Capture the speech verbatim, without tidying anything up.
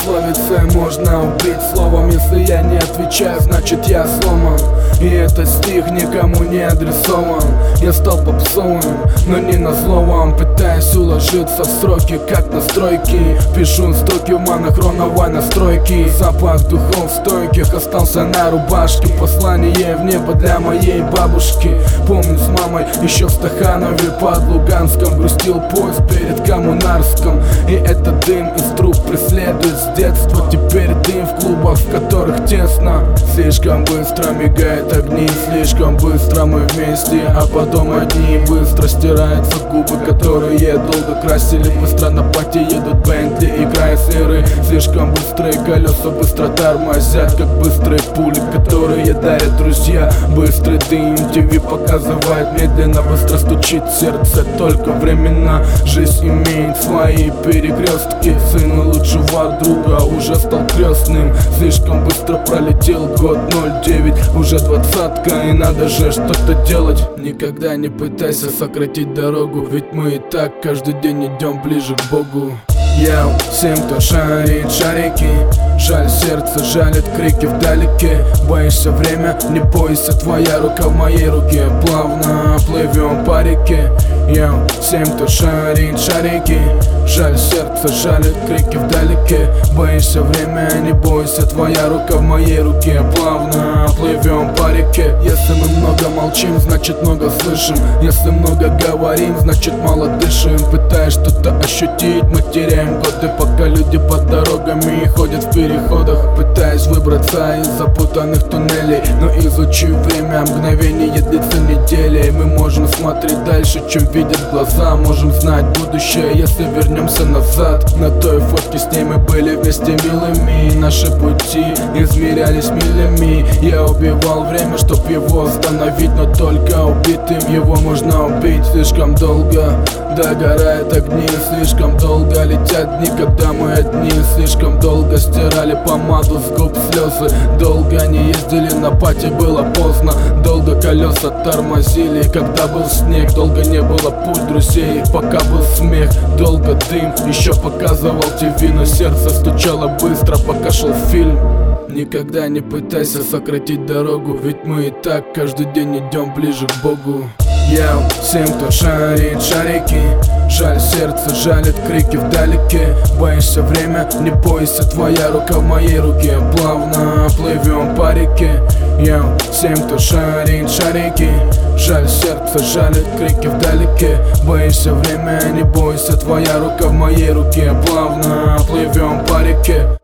пословицей можно убить словом. Если я не отвечаю, значит я сломан. И этот стих никому не адресован. Я стал попсовым, но не назло вам. Пытаюсь уложиться в сроки, как на стройке. Пишу строки в монохроновой настройке. Запах духов стойких остался на рубашке. Послание в небо для моей бабушки. Помню, с мамой еще в Стаханове под Луганском грустил поезд перед Коммунарском. И этот дым из труб преследует с детства. Теперь дым в клубах, в которых тесно. Слишком быстро мигают огни, слишком быстро мы вместе, а потом одни. Быстро стираются губы, которые долго красили. Быстро на пати едут Бентли, играя с эры. Слишком быстрые колеса быстро тормозят, как быстрые пули, которые дарят друзья. Быстрый дым ТВ показывает медленно, быстро стучит сердце, только временно. Жизнь имеет свои перекрестки. Сын лучшего друга уже стал крестным. Слишком быстро пролетел год ноль девять, уже двадцатка, и надо же что-то делать. Никогда не пытайся сократить дорогу, ведь мы и так каждый день идем ближе к Богу. Я всем, кто шарит шарики, жаль сердце, жалит крики вдалеке. Боишься время, не бойся, твоя рука в моей руке. Плавно плывем по реке. Я всем, кто шарит шарики, жаль сердце, жалит крики вдалеке. Боишься время, не бойся, твоя рука в моей руке. Плавно плывем по реке. Если мы много молчим, значит много слышим. Если много говорим, значит мало дышим. Пытаясь что-то ощутить, мы теряем годы, пока люди под дорогами ходят в переходах. Пытаясь выбраться из запутанных туннелей, но изучив время, мгновение длится недели. Мы можем смотреть дальше, чем видят глаза. Можем знать будущее, если вернемся назад. На той фотке с ней мы были вместе милыми. Наши пути измерялись милями. Я убивал время, чтоб его остановить, но только убитым его можно убить. Слишком долго догорают огни, слишком долго летят дни, когда мы одни. Слишком долго стирали помаду с губ слезы. Долго не ездили на пати, было поздно. Долго колеса тормозили, когда был снег. Долго не было путь друзей, пока был смех. Долго дым еще показывал ТВ, но сердце стучало быстро, пока шел фильм. Никогда не пытайся сократить дорогу, ведь мы и так каждый день идем ближе к Богу. Я всем, кто шарит шарики, жаль сердце, жалит крики вдалеке. Боишься время, не бойся, твоя рука в моей руке. Плавно плывем по реке. Я всем, кто шарит шарики, жаль сердце, жалит крики вдалеке. Боишься время, не бойся, твоя рука в моей руке. Плавно плывем по реке.